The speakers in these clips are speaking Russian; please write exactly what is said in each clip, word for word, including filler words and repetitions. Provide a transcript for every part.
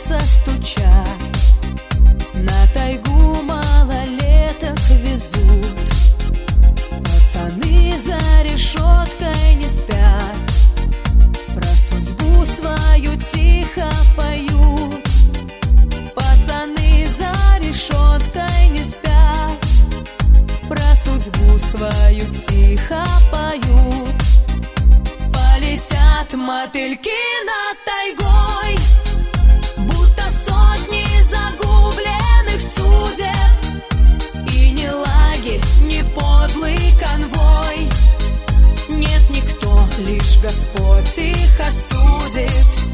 колеса стучат, на тайгу малолеток везут. Пацаны за решеткой не спят, про судьбу свою тихо поют. Пацаны за решеткой не спят, про судьбу свою тихо поют. Полетят мотыльки над тайгой, будто сотни загубленных судеб. И не лагерь, не подлый конвой, нет никто, лишь Господь их осудит.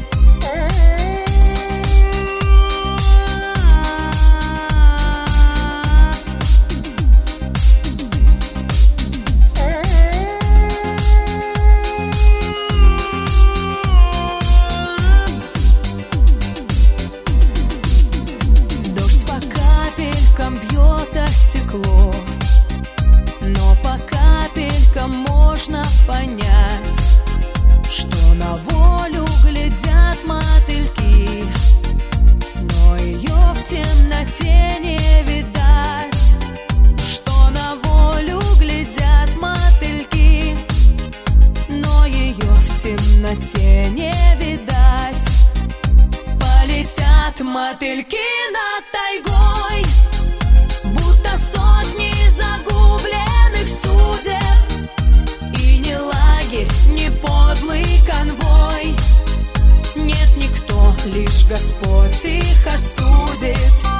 Бьет о стекло, но по капелькам можно понять, что на волю глядят мотыльки, но ее в темноте не видать. Что на волю глядят мотыльки, но ее в темноте не видать. Полетят мотыльки над тайгой, будто сотни загубленных судеб. И не лагерь, не подлый конвой, нет никто, лишь Господь их осудит.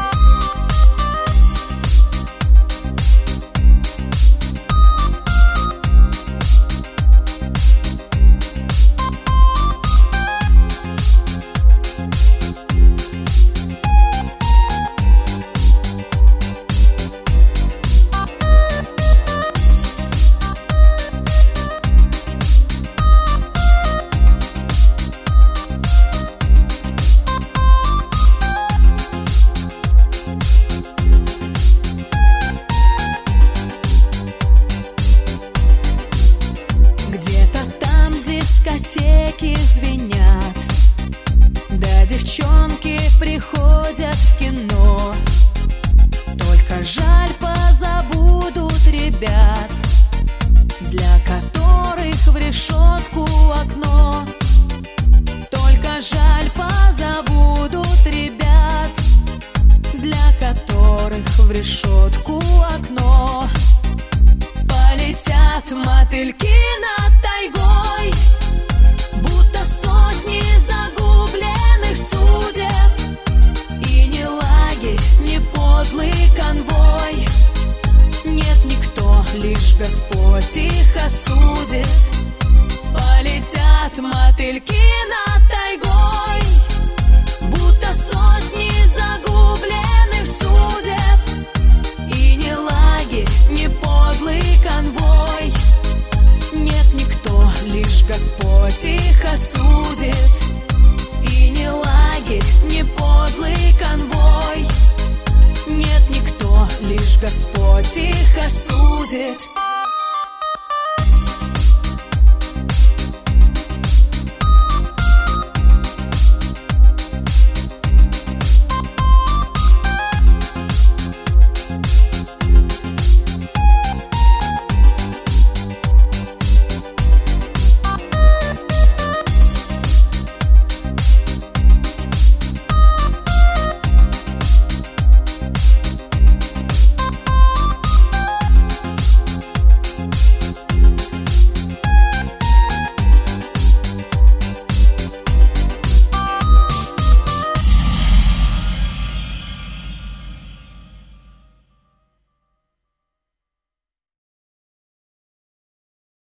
Дискотеки звенят, да девчонки приходят в кино. Только жаль, позабудут ребят, для которых в решетку окно. Только жаль, позабудут ребят, для которых в решетку окно. Полетят мотыльки над тайгой, будто сотни загубленных судеб. И не лагерь, не подлый конвой, нет никто, лишь Господь их осудит. Полетят мотыльки над тайгой, будто сотни загубленных судеб. И не лагерь, не подлый конвой, нет никто, лишь Господь их осудит. И не лагерь, не подлый конвой, нет никто, лишь Господь их осудит.